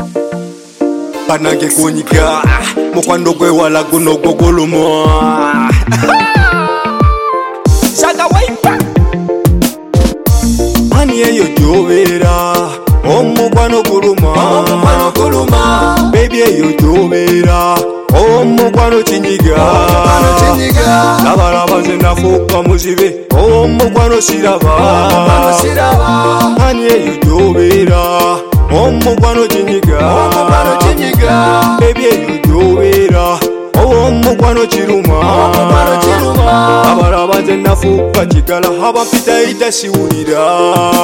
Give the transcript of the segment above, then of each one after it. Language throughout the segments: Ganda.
Panange kunyika mukwano gwe wala guno gogoluma Shaka waipa Ani eyo jovera omukwano guluma Baby eyo jovera omukwano kinyiga Labalaba zenafuka muzibe omukwano siraba Ani eyo jovera omukwano kinyiga Baby eyo jovera omukwano kiruma Labalaba zenafuka kigala abapita ita siwulira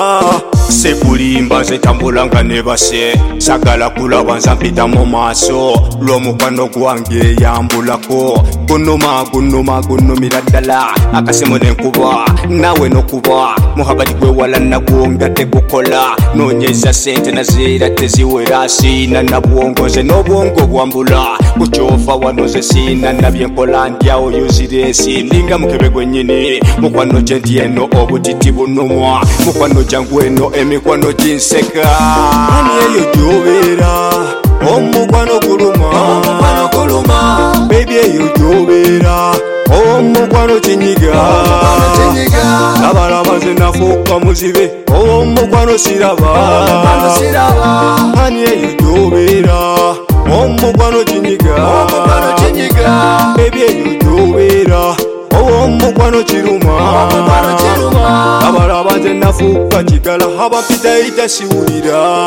Sekulimba zetambulanga nebase sagala kulaba nzampita mu maaso lw'omukwano gwange yambulako gunumira ddala akasemo n'enkuba nawe n'okuba muhabadi gwe wala nagwo nga tegukola noonyeza sente nazeera teziwera siina nabwongoze n'obwongo bwambula kukyova wano ze siina nabyenkola ndyawo yuziresi ndinga mukebe gwennyini mukwano gye ndi eno obutiti bunumwa mukwano gyangu eno emikwano ginseka ani eyo gy'obeera omukwano guluma Baby eyo gy'obeera omukwano kinyiga Labalaba zenafuka muzibe omukwano siraba ani eyo gy'obeera omukwano kinyiga Baby eyo gy'obeera omukwano kiruma Labalaba zenafuka kigala abapita ita siwulira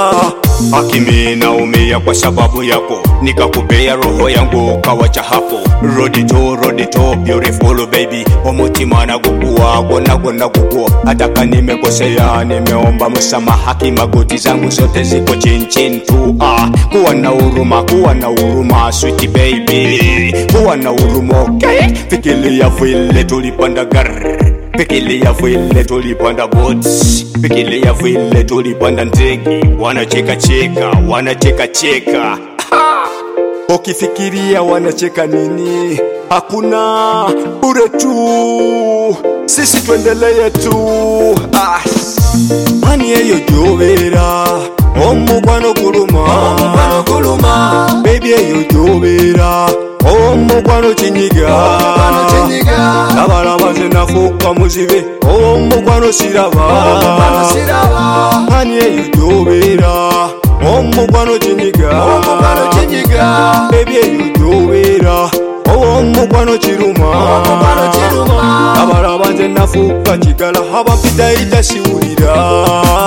Akimina umia kwa sababu yako nikakupea roho yangu kawacha hapo Road to beautiful baby omutima na gukua gona gukua ataka nimekosea nimeomba msamaha magoti zangu zote ziko chin tu kuwa na huruma sweet baby kuwa na huruma okay fikiria vile tulipanda gari Fikiria vile tulipanda boats Fikiria vile tulipanda ndege wanacheka Ukifikiria wanacheka nini hakuna bure tu sisi tuendelee tu Ani eyo jovera omukwano guluma Baby eyo jovera omukwano kinyiga Labalaba zenafuka muzibe omukwano siraba Ani eyo jovera omukwano kinyiga Baby eyo jovera omukwano kiruma Labalaba zenafuka kigala abapita ita siwulira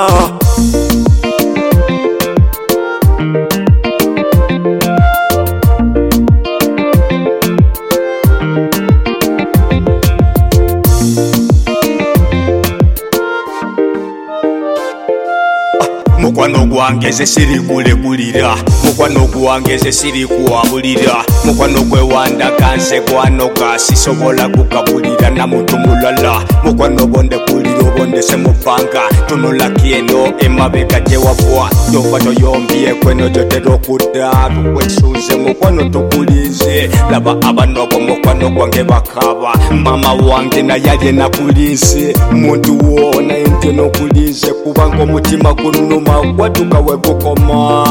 Mukwano gwange ze siri kulegulira mukwano gwange ze siri kuwabulira mukwano gwe wandaga nze gwanoga sisobola kugabulira na muntu mulala mukwano bonde kulira obondese mupanga tunulaki eno emabega gye wavwa yova toyombye kweno gyotera okudda tukwesunze mukwano tukulize laba abanobo mukwano gwange bakaba mama wange naye nakulize muntu wona nte nokulize kubanga omutima gunuma watuka wegukoma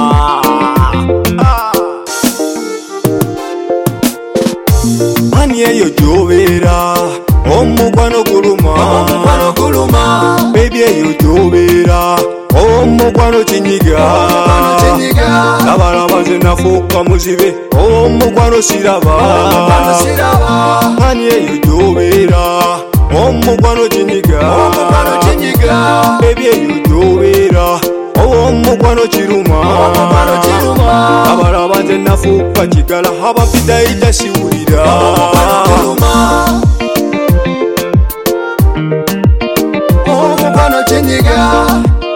Ani eyo gy'obeera omukwano guluma Baby eyo gy'obeera omukwano kinyiga Labalaba zenafuka muzibe omukwano siraba Ani eyo gy'obeera omukwano kinyiga Baby eyo gy'obeera omukwano kiruma Labalaba zenafuka kigala abapita ita siwulira omukwano kinyiga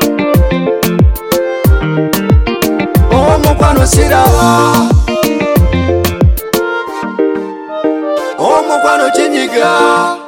omukwano siraba omukwano kinyiga